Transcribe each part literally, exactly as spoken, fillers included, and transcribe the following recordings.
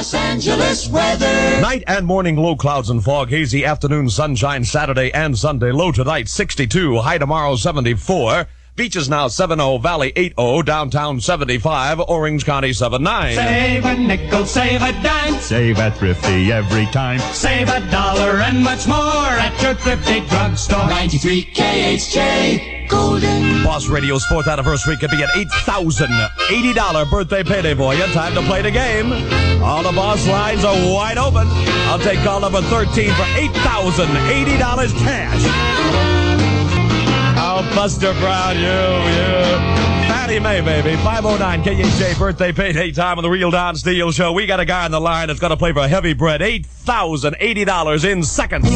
Los Angeles weather. Night and morning low clouds and fog. Hazy afternoon sunshine Saturday and Sunday. Low tonight sixty-two. High tomorrow seventy-four. Beaches now seven oh, Valley eight oh, downtown seventy-five, Orange County seven nine. Save a nickel, save a dime. Save at Thrifty every time. Save a dollar and much more at your Thrifty drugstore. ninety-three K H J, Golden. Boss Radio's fourth anniversary could be an eight thousand eighty dollars birthday payday for you. Time to play the game. All the Boss lines are wide open. I'll take call number thirteen for eight thousand eighty dollars cash. Oh, Buster Brown, you, you. Fatty May, baby. five oh nine K H J birthday payday time on the Real Don Steele Show. We got a guy on the line that's going to play for Heavy Bread. eight thousand eighty dollars in seconds.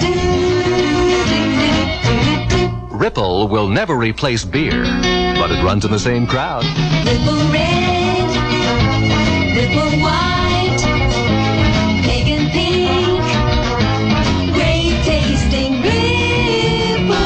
Ripple will never replace beer, but it runs in the same crowd. Ripple red, Ripple white, pagan pink, great tasting Ripple.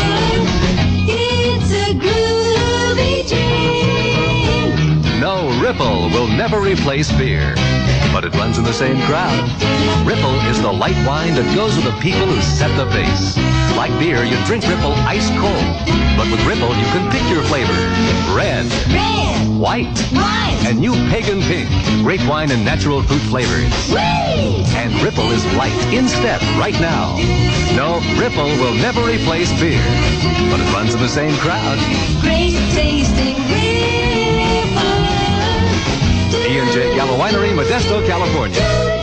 It's a groovy drink. No, Ripple will never replace beer, but it runs in the same crowd. Ripple is the light wine that goes with the people who set the pace. Like beer, you drink Ripple ice cold. But with Ripple, you can pick your flavor. Red. Red. White. White. And new pagan pink. Great wine and natural fruit flavors. Whee! And Ripple is light in step right now. No, Ripple will never replace beer. But it runs in the same crowd. Great tasting Ripple. E and J Gallo Winery, Modesto, California.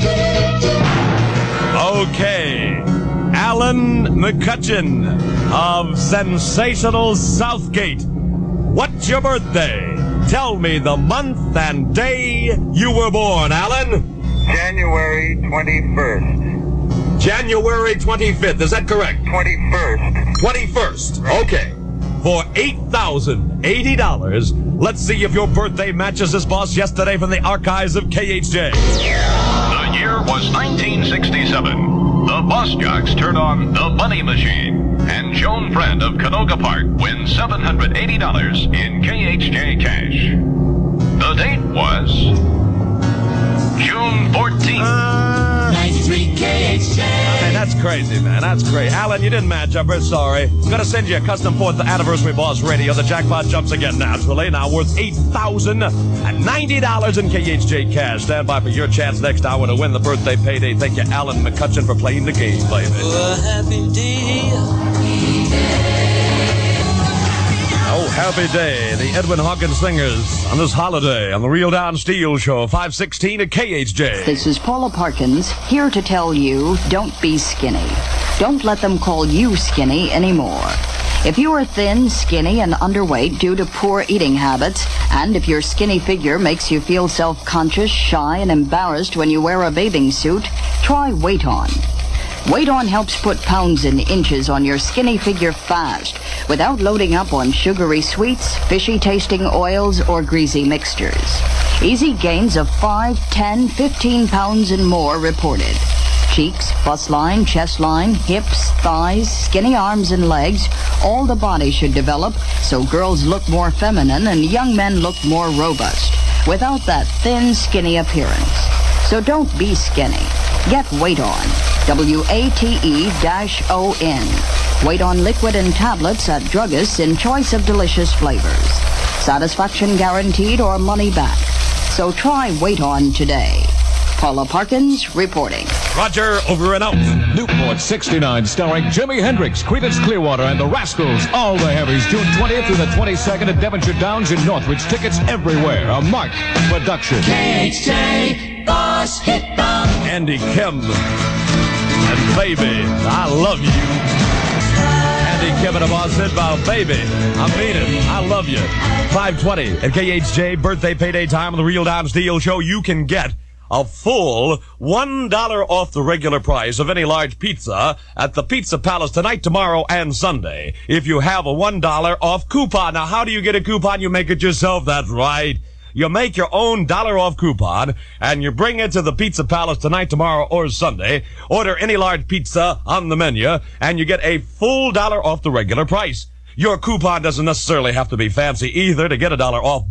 Okay. Alan McCutcheon of Sensational Southgate. What's your birthday? Tell me the month and day you were born, Alan. January twenty-first. January twenty-fifth, is that correct? twenty-first. twenty-first, okay. For eight thousand eighty dollars, let's see if your birthday matches this boss yesterday from the archives of K H J. The year was nineteen sixty-seven. The Boss Jocks turn on the Money Machine, and Joan Friend of Canoga Park wins seven hundred eighty dollars in K H J cash. The date was June fourteenth. Uh, ninety-three K H J. Man, that's crazy, man. That's great. Alan, you didn't match up. We're sorry. Gonna send you a custom fourth anniversary Boss Radio. The jackpot jumps again naturally. Now worth eight thousand ninety dollars in K H J cash. Stand by for your chance next hour to win the birthday payday. Thank you, Alan McCutcheon, for playing the game, baby. A happy day. Oh, happy day. The Edwin Hawkins Singers on this holiday on the Real Don Steele Show, five sixteen at K H J. This is Paula Parkins, here to tell you, don't be skinny. Don't let them call you skinny anymore. If you are thin, skinny, and underweight due to poor eating habits, and if your skinny figure makes you feel self-conscious, shy, and embarrassed when you wear a bathing suit, try Weight On. Weight On helps put pounds and inches on your skinny figure fast, without loading up on sugary sweets, fishy-tasting oils, or greasy mixtures. Easy gains of five, ten, fifteen pounds and more reported. Cheeks, bust line, chest line, hips, thighs, skinny arms and legs, all the body should develop so girls look more feminine and young men look more robust, without that thin, skinny appearance. So don't be skinny. Get Weight On. W A T E O N. Weight On liquid and tablets at druggists in choice of delicious flavors. Satisfaction guaranteed or money back. So try Weight On today. Paula Parkins reporting. Roger, over and out. Newport sixty-nine, starring Jimi Hendrix, Creedence Clearwater, and the Rascals. All the heavies, June twentieth through the twenty-second at Devonshire Downs in Northridge. Tickets everywhere. A Mark production. K H J, Boss Hit Them. Andy Kim and Baby, I love you. Andy Kim and a Boss Hit Bound, Baby, I mean it. I love you. five twenty at K H J, birthday payday time on the Real Don Steele Show. You can get a full one dollar off the regular price of any large pizza at the Pizza Palace tonight, tomorrow, and Sunday if you have a one dollar off coupon. Now, how do you get a coupon? You make it yourself. That's right. You make your own dollar off coupon, and you bring it to the Pizza Palace tonight, tomorrow, or Sunday. Order any large pizza on the menu, and you get a full dollar off the regular price. Your coupon doesn't necessarily have to be fancy either to get a dollar off, but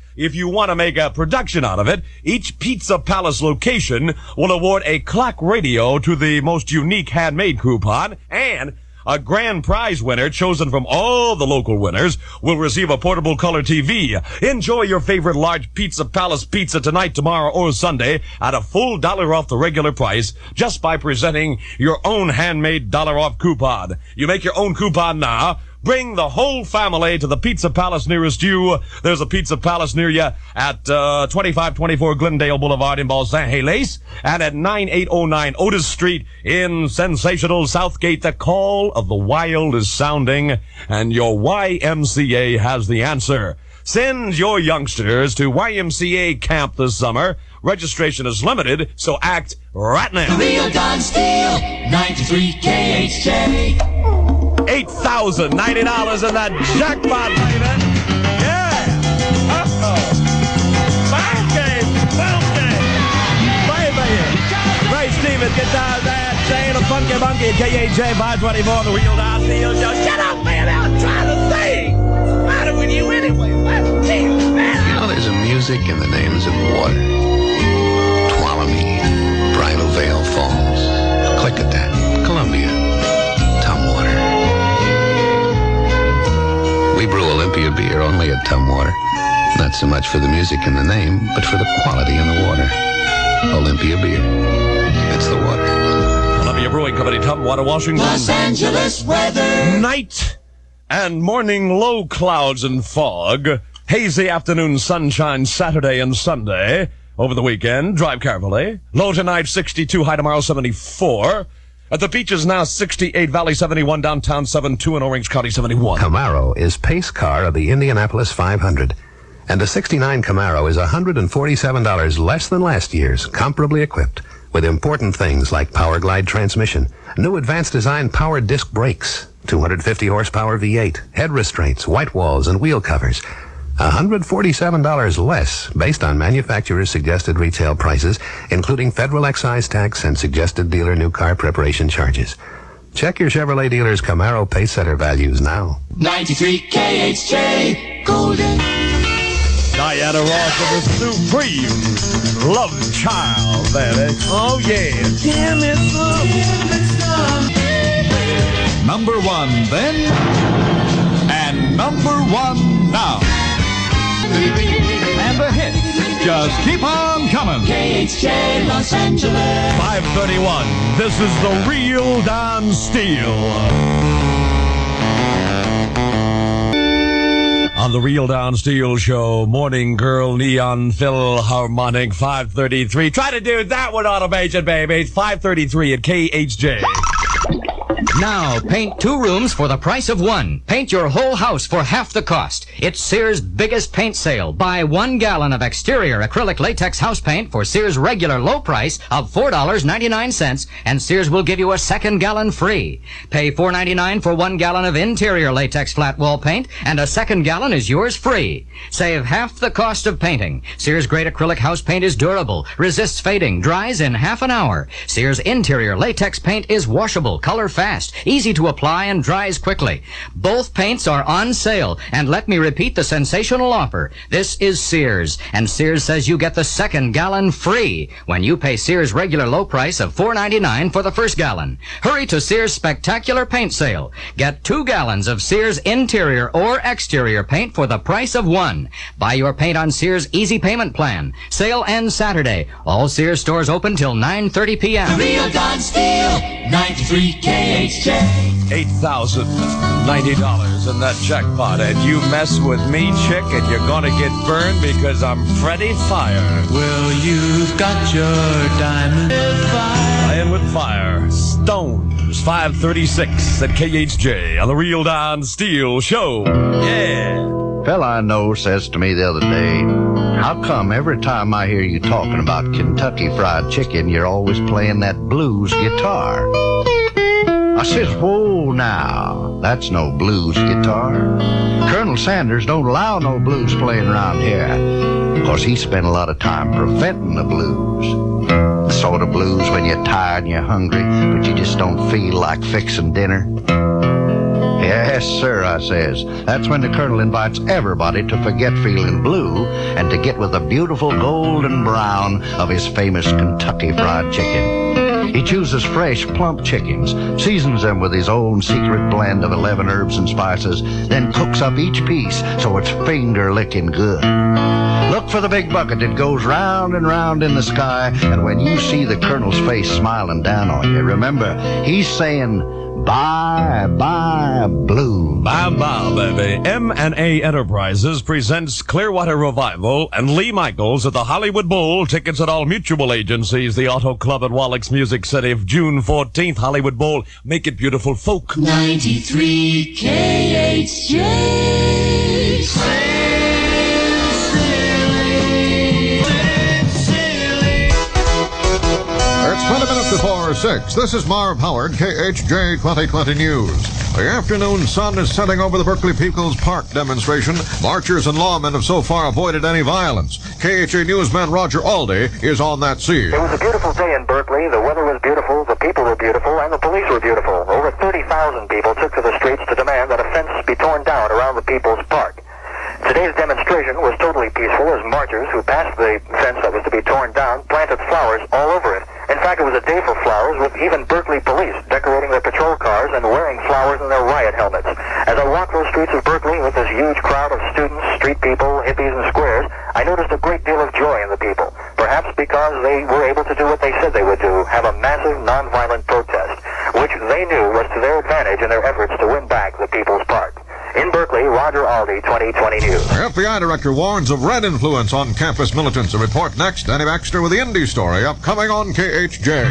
if you want to make a production out of it, each Pizza Palace location will award a clock radio to the most unique handmade coupon, and a grand prize winner chosen from all the local winners will receive a portable color T V. Enjoy your favorite large Pizza Palace pizza tonight, tomorrow, or Sunday at a full dollar off the regular price just by presenting your own handmade dollar off coupon. You make your own coupon now. Bring the whole family to the Pizza Palace nearest you. There's a Pizza Palace near you at uh, twenty-five twenty-four Glendale Boulevard in Balsam-Lace and at ninety-eight oh nine Otis Street in sensational Southgate. The call of the wild is sounding, and your Y M C A has the answer. Send your youngsters to Y M C A camp this summer. Registration is limited, so act right now. Real Don Steele, ninety-three K H J. eight thousand ninety dollars in that jackpot, baby. Yeah. Uh-oh. Funky, funky. Baby. Ray Stevens, get down there, saying a funky monkey at K H J five twenty-four, the Real Don Steele Show. Shut up, man. I was trying to sing. What's the matter with you anyway? What? Jeez, man. You know, there's a music in the names of water. Tuolumne, Bridal Veil Falls, Klickitat, Columbia, Tumwater. We brew Olympia beer only at Tumwater. Not so much for the music in the name, but for the quality in the water. Olympia beer. It's the water. Olympia Brewing Company, Tumwater, Washington. Los Angeles weather. Night and morning low clouds and fog. Hazy afternoon sunshine Saturday and Sunday. Over the weekend, drive carefully. Low tonight, sixty-two. High tomorrow, seventy-four. At the beaches now, sixty-eight, Valley seventy-one, downtown seventy-two, and Orange County seventy-one. Camaro is pace car of the Indianapolis five hundred. And a sixty-nine Camaro is one hundred forty-seven dollars less than last year's, comparably equipped with important things like Power Glide transmission, new advanced design power disc brakes, two hundred fifty horsepower V eight, head restraints, white walls, and wheel covers. one hundred forty-seven dollars less based on manufacturer's suggested retail prices, including federal excise tax and suggested dealer new car preparation charges. Check your Chevrolet dealer's Camaro pace setter values now. ninety-three K H J, Golden. Diana Ross of the Supreme Love Child, baby. Oh, yeah. Give me some. Number one then, and number one now. And the hits just keep on coming. K H J, Los Angeles. five thirty-one. This is the Real Don Steele. On the Real Don Steele Show, Morning Girl Neon Philharmonic, five thirty-three. Try to do that with automation, baby. five thirty-three at K H J. Now, paint two rooms for the price of one. Paint your whole house for half the cost. It's Sears' biggest paint sale. Buy one gallon of exterior acrylic latex house paint for Sears' regular low price of four dollars and ninety-nine cents, and Sears will give you a second gallon free. Pay four dollars and ninety-nine cents for one gallon of interior latex flat wall paint, and a second gallon is yours free. Save half the cost of painting. Sears' great acrylic house paint is durable, resists fading, dries in half an hour. Sears' interior latex paint is washable, color fast, easy to apply, and dries quickly. Both paints are on sale, and let me repeat the sensational offer. This is Sears, and Sears says you get the second gallon free when you pay Sears' regular low price of four dollars and ninety-nine cents for the first gallon. Hurry to Sears' spectacular paint sale. Get two gallons of Sears interior or exterior paint for the price of one. Buy your paint on Sears' easy payment plan. Sale ends Saturday. All Sears stores open till nine thirty p.m. Real Don Steele, ninety-three K H J. eight thousand ninety dollars in that jackpot, and you mess with me, chick, and you're gonna get burned because I'm Freddy Fire. Well, you've got your diamond fire. Playing with fire. Stones, five thirty-six at K H J on the Real Don Steele Show. Yeah. Fella I know says to me the other day, how come every time I hear you talking about Kentucky Fried Chicken, you're always playing that blues guitar? I says, whoa now, that's no blues guitar. Colonel Sanders don't allow no blues playing around here, 'cause he spent a lot of time preventing the blues. The sort of blues when you're tired and you're hungry, but you just don't feel like fixing dinner. Yes, sir, I says. That's when the Colonel invites everybody to forget feeling blue and to get with the beautiful golden brown of his famous Kentucky Fried Chicken. He chooses fresh, plump chickens, seasons them with his own secret blend of eleven herbs and spices, then cooks up each piece so it's finger-licking good. Look for the big bucket that goes round and round in the sky, and when you see the Colonel's face smiling down on you, remember, he's saying, bye, bye, blue. Bye, bye, baby. M and A Enterprises presents Clearwater Revival and Lee Michaels at the Hollywood Bowl. Tickets at all mutual agencies. The Auto Club at Wallack's Music City, June fourteenth. Hollywood Bowl. Make it beautiful, folk. ninety-three K H J. It's twenty minutes before six. This is Marv Howard, K H J twenty twenty News. The afternoon sun is setting over the Berkeley People's Park demonstration. Marchers and lawmen have so far avoided any violence. K H A newsman Roger Alday is on that scene. It was a beautiful day in Berkeley. The weather was beautiful, the people were beautiful, and the police were beautiful. Over thirty thousand people took to the streets to demand that a fence be torn down around the People's Park. Today's demonstration was totally peaceful as marchers who passed the fence that was to be torn down planted flowers all over it. In fact, it was a day for flowers, with even Berkeley police decorating their patrol cars and wearing flowers in their riot helmets. As I walked those streets of Berkeley with this huge crowd of students, street people, hippies, and squares, I noticed a great deal of joy in the people. Perhaps because they were able to do what they said they would do, have a massive nonviolent protest, which they knew was to their advantage in their efforts to win back the People's Park. In Berkeley, Roger Alday, twenty twenty News. F B I director warns of red influence on campus militants. A report next. Danny Baxter with the Indy story upcoming on K H J.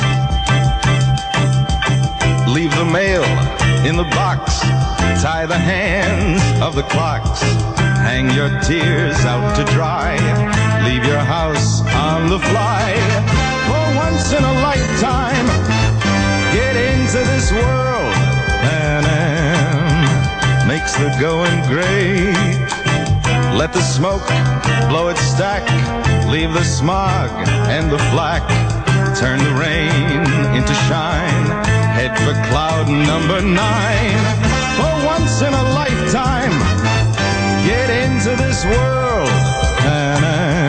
Leave the mail in the box. Tie the hands of the clocks. Hang your tears out to dry. Leave your house on the fly. For once in a lifetime, get into this world. Pan Am makes the going great. Let the smoke blow its stack. Leave the smog and the flack. Turn the rain into shine. Head for cloud number nine. For once in a lifetime, get into this world. Pan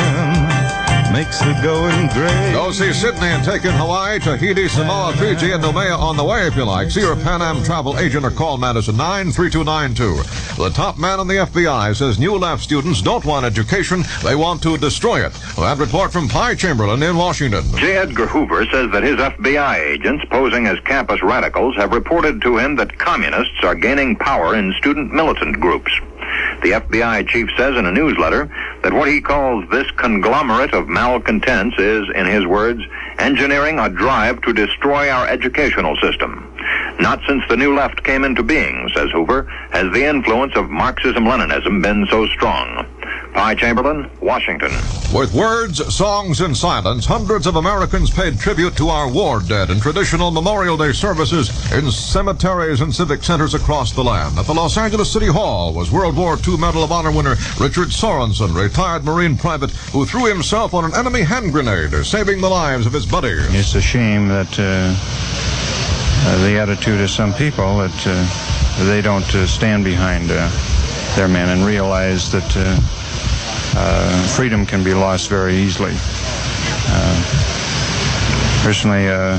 Am makes the going great. Go see Sydney and take in Hawaii, Tahiti, Samoa, Fiji, and Noumea on the way if you like. See your Pan Am travel agent or call Madison nine three two nine two. The top man in the F B I says New Left students don't want education, they want to destroy it. That report from Pi Chamberlain in Washington. J. Edgar Hoover says that his F B I agents posing as campus radicals have reported to him that communists are gaining power in student militant groups. The F B I chief says in a newsletter that what he calls this conglomerate of malcontents is, in his words, engineering a drive to destroy our educational system. Not since the New Left came into being, says Hoover, has the influence of Marxism-Leninism been so strong. Pi Chamberlain, Washington. With words, songs, and silence, hundreds of Americans paid tribute to our war dead in traditional Memorial Day services in cemeteries and civic centers across the land. At the Los Angeles City Hall was World War Two Medal of Honor winner Richard Sorensen, retired Marine private who threw himself on an enemy hand grenade, saving the lives of his buddies. It's a shame that uh, uh, the attitude of some people that uh, they don't uh, stand behind uh, their men and realize that uh, Uh, freedom can be lost very easily. Uh, personally, uh,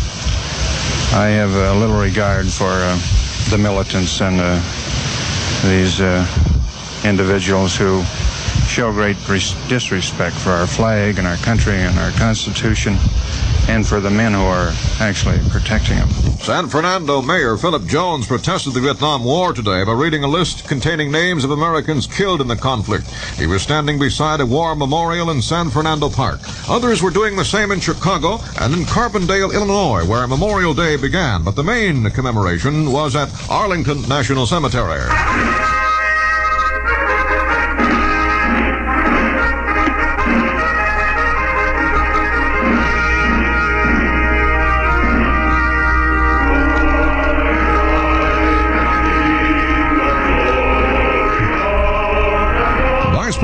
I have a little regard for uh, the militants and uh, these uh, individuals who show great disrespect for our flag and our country and our Constitution, and for the men who are actually protecting them. San Fernando Mayor Philip Jones protested the Vietnam War today by reading a list containing names of Americans killed in the conflict. He was standing beside a war memorial in San Fernando Park. Others were doing the same in Chicago and in Carbondale, Illinois, where Memorial Day began. But the main commemoration was at Arlington National Cemetery.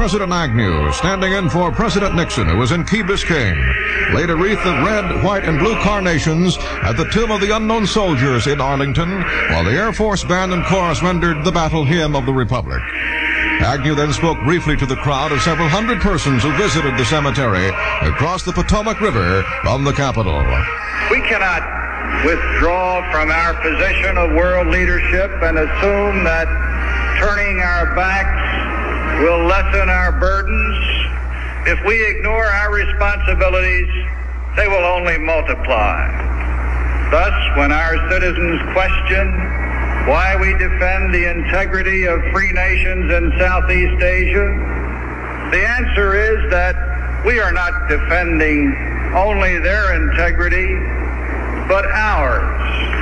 President Agnew, standing in for President Nixon, who was in Key Biscayne, laid a wreath of red, white, and blue carnations at the Tomb of the Unknown Soldiers in Arlington, while the Air Force Band and Chorus rendered the battle hymn of the Republic. Agnew then spoke briefly to the crowd of several hundred persons who visited the cemetery across the Potomac River from the Capitol. We cannot withdraw from our position of world leadership and assume that turning our backs will lessen our burdens. If we ignore our responsibilities, they will only multiply. Thus, when our citizens question why we defend the integrity of free nations in Southeast Asia, the answer is that we are not defending only their integrity, but ours.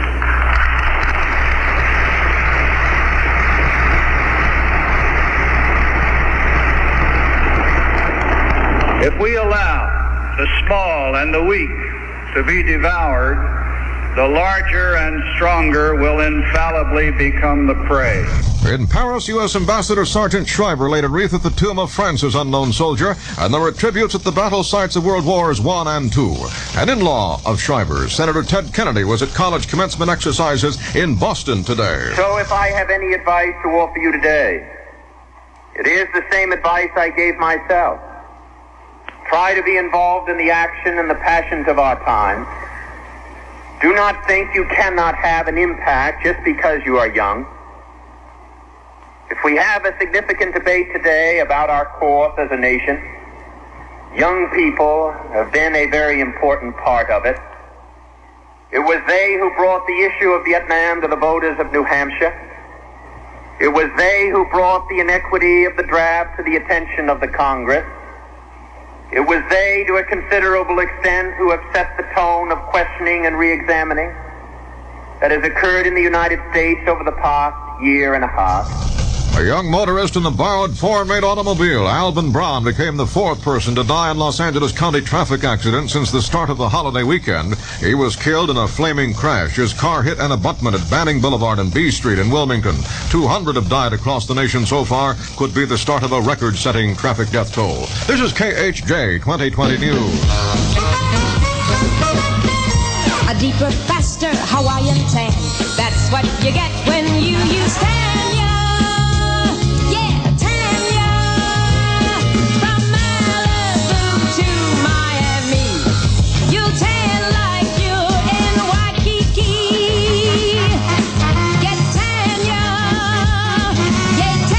If we allow the small and the weak to be devoured, the larger and stronger will infallibly become the prey. In Paris, U S Ambassador Sergeant Shriver laid a wreath at the tomb of France's unknown soldier, and there were tributes at the battle sites of World Wars One and Two. An in-law of Shriver's, Senator Ted Kennedy, was at college commencement exercises in Boston today. So if I have any advice to offer you today, it is the same advice I gave myself. Try to be involved in the action and the passions of our time. Do not think you cannot have an impact just because you are young. If we have a significant debate today about our course as a nation, young people have been a very important part of it. It was they who brought the issue of Vietnam to the voters of New Hampshire. It was they who brought the inequity of the draft to the attention of the Congress. It was they, to a considerable extent, who have set the tone of questioning and re-examining that has occurred in the United States over the past year and a half. A young motorist in a borrowed foreign-made automobile, Alvin Braun, became the fourth person to die in Los Angeles County traffic accident since the start of the holiday weekend. He was killed in a flaming crash. His car hit an abutment at Banning Boulevard and B Street in Wilmington. two hundred have died across the nation so far. Could be the start of a record-setting traffic death toll. This is K H J twenty twenty News. A deeper, faster Hawaiian tan. That's what you get when you use Tanya. Yeah, Tanya. From Malibu to Miami. You'll tan like you're in Waikiki. Get Tanya. Get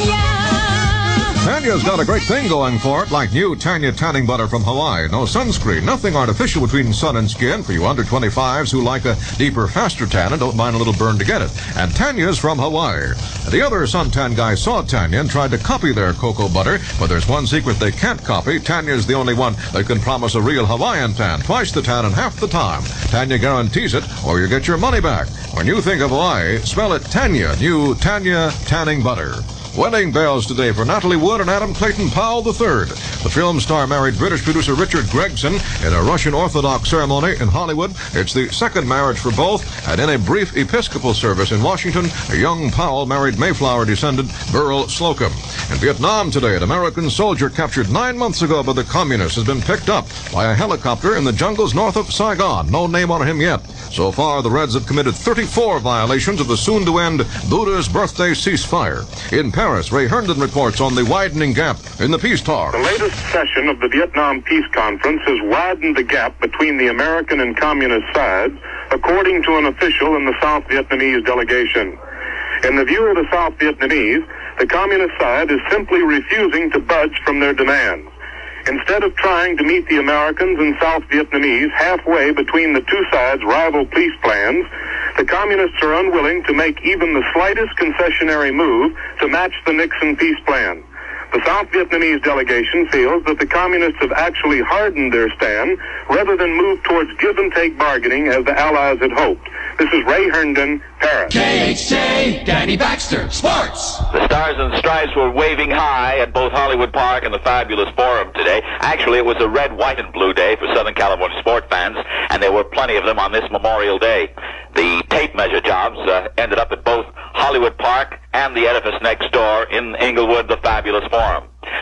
Tanya. Tanya's got a great thing going for it, like new Tanya tanning butter from Hawaii. No sunscreen, nothing artificial between sun and skin for you under twenty-fives who like a deeper, faster tan and don't mind a little burn to get it. And Tanya's from Hawaii. The other suntan guys saw Tanya and tried to copy their cocoa butter, but there's one secret they can't copy. Tanya's the only one that can promise a real Hawaiian tan, twice the tan in half the time. Tanya guarantees it, or you get your money back. When you think of Hawaii, spell it Tanya, new Tanya tanning butter. Wedding bells today for Natalie Wood and Adam Clayton Powell the third. The film star married British producer Richard Gregson in a Russian Orthodox ceremony in Hollywood. It's the second marriage for both, and in a brief Episcopal service in Washington, a young Powell married Mayflower descendant Burl Slocum. In Vietnam today, an American soldier captured nine months ago by the communists has been picked up by a helicopter in the jungles north of Saigon. No name on him yet. So far, the Reds have committed thirty-four violations of the soon-to-end Buddha's birthday ceasefire. In Paris, Ray Herndon reports on the widening gap in the peace talks. The latest session of the Vietnam Peace Conference has widened the gap between the American and communist sides, according to an official in the South Vietnamese delegation. In the view of the South Vietnamese, the communist side is simply refusing to budge from their demands. Instead of trying to meet the Americans and South Vietnamese halfway between the two sides' rival peace plans, the communists are unwilling to make even the slightest concessionary move to match the Nixon peace plan. The South Vietnamese delegation feels that the communists have actually hardened their stand rather than move towards give-and-take bargaining as the Allies had hoped. This is Ray Herndon, Paris. K H J, Danny Baxter, Sports. The Stars and Stripes were waving high at both Hollywood Park and the Fabulous Forum today. Actually, it was a red, white, and blue day for Southern California sport fans, and there were plenty of them on this Memorial Day. The tape measure jobs uh, ended up at both Hollywood Park and the edifice next door in Inglewood, the Fabulous Forum.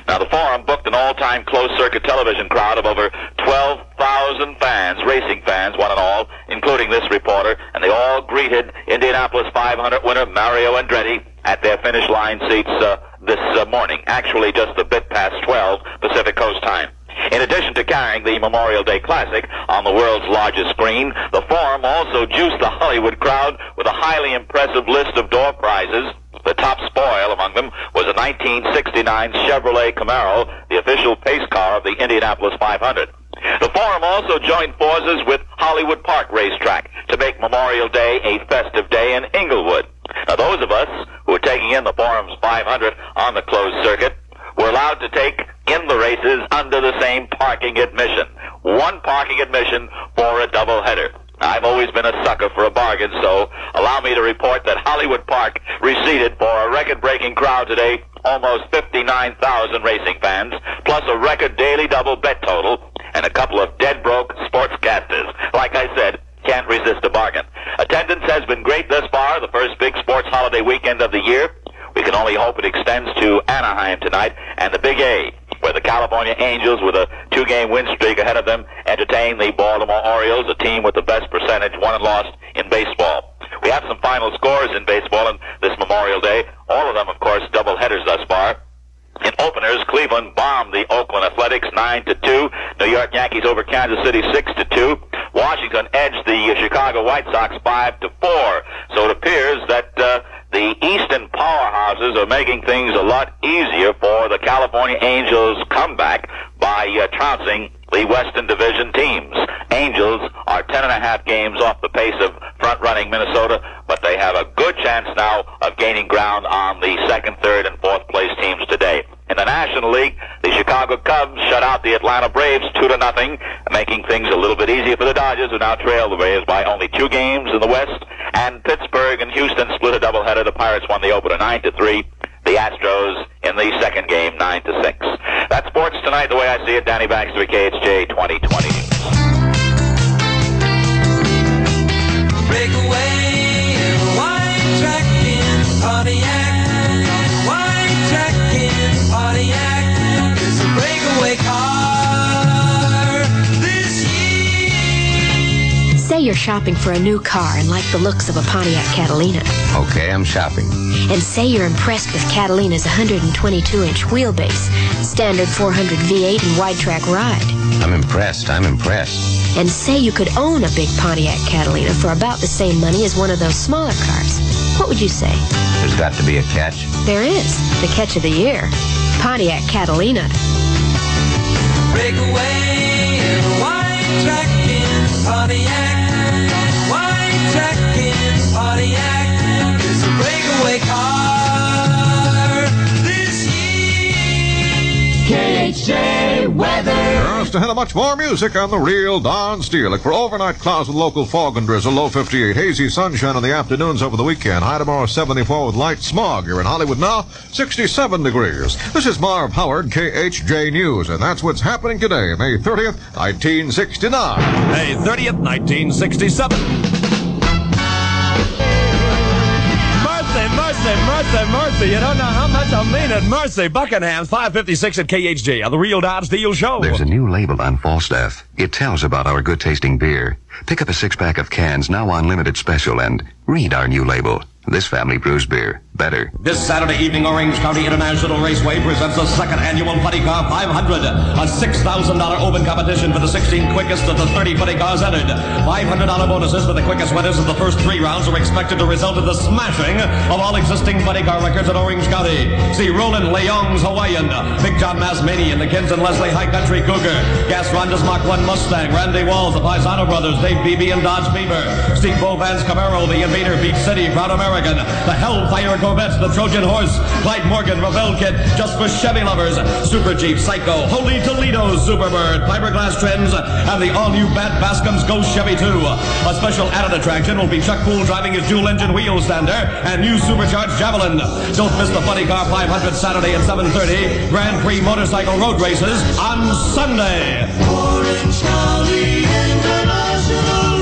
Now, the Forum booked an all-time closed-circuit television crowd of over twelve thousand fans, racing fans, one and all, including this reporter, and they all greeted Indianapolis five hundred winner Mario Andretti at their finish line seats uh, this uh, morning, actually just a bit past twelve Pacific Coast time. In addition to carrying the Memorial Day Classic on the world's largest screen, the Forum also juiced the Hollywood crowd with a highly impressive list of door prizes. The top spoil among them was a nineteen sixty-nine Chevrolet Camaro, the official pace car of the Indianapolis five hundred. The Forum also joined forces with Hollywood Park Racetrack to make Memorial Day a festive day in Inglewood. Now, those of us who are taking in the Forum's five hundred on the closed circuit were allowed to take in the races under the same parking admission. One parking admission for a doubleheader. I've always been a sucker for a bargain, so allow me to report that Hollywood Park received for a record-breaking crowd today almost fifty-nine thousand racing fans, plus a record daily double bet total, and a couple of dead-broke sportscasters. Like I said, can't resist a bargain. Attendance has been great thus far, the first big sports holiday weekend of the year. We can only hope it extends to Anaheim tonight and the Big A, where the California Angels, with a two-game win streak ahead of them, entertain the Baltimore Orioles, a team with the best percentage won and lost in baseball. We have some final scores in baseball on this Memorial Day, all of them, of course, doubleheaders thus far. In openers, Cleveland bombed the Oakland Athletics nine to two. New York Yankees over Kansas City six to two. Washington edged the Chicago White Sox five to four. So it appears that uh, the Eastern powerhouses are making things a lot easier for the California Angels' comeback by uh, trouncing the Western Division teams. Angels are ten and a half games off the pace of front-running Minnesota, but they have a good chance now of gaining ground on the second, third, and fourth place teams today. In the National League, the Chicago Cubs shut out the Atlanta Braves two to nothing, making things a little bit easier for the Dodgers, who now trail the Braves by only two games in the West. And Pittsburgh and Houston split a doubleheader. The Pirates won the opener nine to three. The Astros in the second game nine to six. That's sports tonight, the way I see it. Danny Baxter, K H J twenty twenty. Break away in a white track in Pontiac. White track in Pontiac. It's a breakaway car this year. Say you're shopping for a new car and like the looks of a Pontiac Catalina. Okay, I'm shopping. And say you're impressed with Catalina's one hundred twenty-two inch wheelbase, standard four hundred V eight, and wide track ride. I'm impressed. I'm impressed. And say you could own a big Pontiac Catalina for about the same money as one of those smaller cars. What would you say? There's got to be a catch. There is. The catch of the year. Pontiac Catalina. Break away in a white track in Pontiac. White track in Pontiac. It's a breakaway car this year. K H J weather. Just ahead of much more music on the Real Don Steele. Look for overnight clouds with local fog and drizzle, low fifty-eight. Hazy sunshine in the afternoons over the weekend. High tomorrow seventy-four with light smog. Here in Hollywood now, sixty-seven degrees. This is Marv Howard, K H J News, and that's what's happening today, May thirtieth, nineteen sixty-nine. May thirtieth, nineteen sixty-seven. Mercy, mercy, mercy, mercy. You don't know how much I mean it. Mercy. Buckingham's five fifty-six at K H J on the Real Don Steele Show. There's a new label on Falstaff. It tells about our good-tasting beer. Pick up a six-pack of cans now on limited special and read our new label. This family brews beer better. This Saturday evening, Orange County International Raceway presents the second annual Buddy Car five hundred, a six thousand dollars open competition for the sixteen quickest of the thirty Buddy Cars entered. five hundred dollars bonuses for the quickest winners of the first three rounds are expected to result in the smashing of all existing Buddy Car records in Orange County. See Roland Leong's Hawaiian, Big John Masmanian, the Kins and Leslie High Country Cougar, Gas Ronda's Mach one Mustang, Randy Walls, the Paisano Brothers, Dave Beebe and Dodge Beaver, Steve Bovan's Camaro, the Invader, Beach City, Proud American, the Hellfire Corvette, the Trojan Horse, Clyde Morgan, Revell Kit, Just for Chevy Lovers, Super Jeep, Psycho, Holy Toledo, Superbird, Fiberglass Trends, and the all-new Bat Bascom's Ghost Chevy two. A special added attraction will be Chuck Poole driving his dual-engine wheel stander and new supercharged Javelin. Don't miss the Buddy Car five hundred Saturday at seven thirty, Grand Prix Motorcycle Road Races on Sunday. Orange County International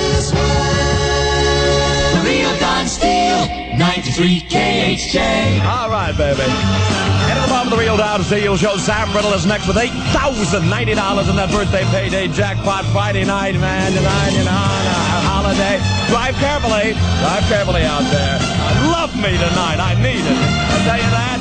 Raceway. Real Don Steele, ninety-three K H J. All right, baby. End of the Welcome to the Real Down Steel Show. Sam Riddle is next with eight thousand ninety dollars in that birthday payday jackpot Friday night, man. Tonight, you know, on a holiday. Drive carefully. Drive carefully out there. Uh, love me tonight. I need it. I'll tell you that.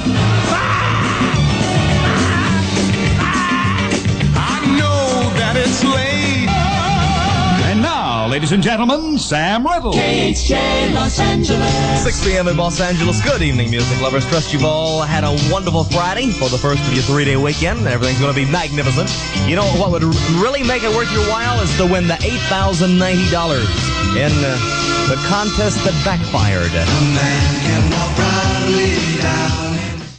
I know that it's late. And now, ladies and gentlemen, Sam Riddle. K H J Los Angeles. six p.m. in Los Angeles. Good evening, music lovers. Trust you've all had a wonderful Friday for the first of your three-day weekend. Everything's going to be magnificent. You know, what would really make it worth your while is to win the eight thousand ninety dollars in uh, the contest that backfired. A man can walk proudly down